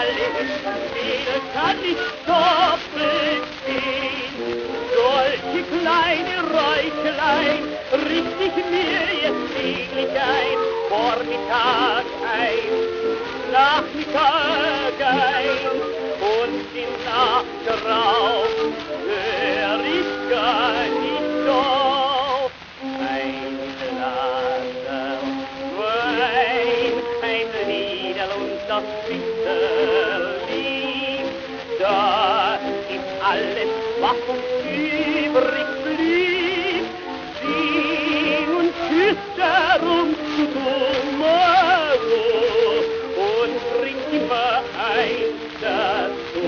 alle Hütten kann ich doppelt stehen. Solche kleine Räuchlein richt ich mir jetzt täglich ein. Vormittag ein, Nachmittag ein und die Nacht drauf hör ich gar nicht auf. Ein Glas Wein, ein Liederl und das Winterlied, da ist alles, was uns übrig blieb. Sing und küss darum zu tomorrow und trink immer eins dazu.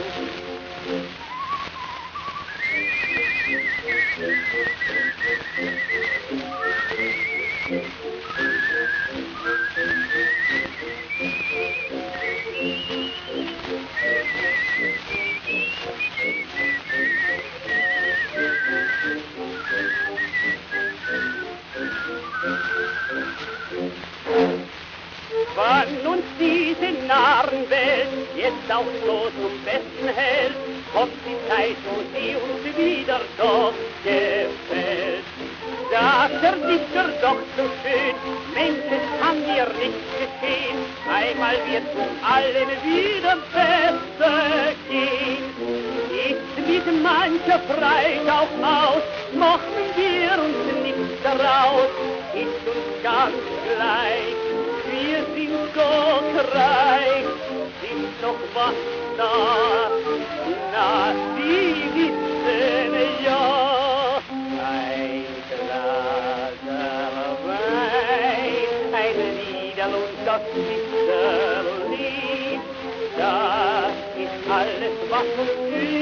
Wann uns diese Narrenwelt jetzt auch so zum Besten hält, kommt die Zeit, wo sie uns wieder doch gefällt. Sagt der Dichter doch so schön, Mensch, es kann dir nicht geschehen, einmal wird uns allen wieder besser gehen. Ist mit mancher Freit auch aus, machen wir uns nichts daraus, ist uns ganz gleich. Wir sind doch reich, sind doch was da, na, die wissen ja. Ein Glas Wein, ein Liederl und das Winterlied, das ist alles, was uns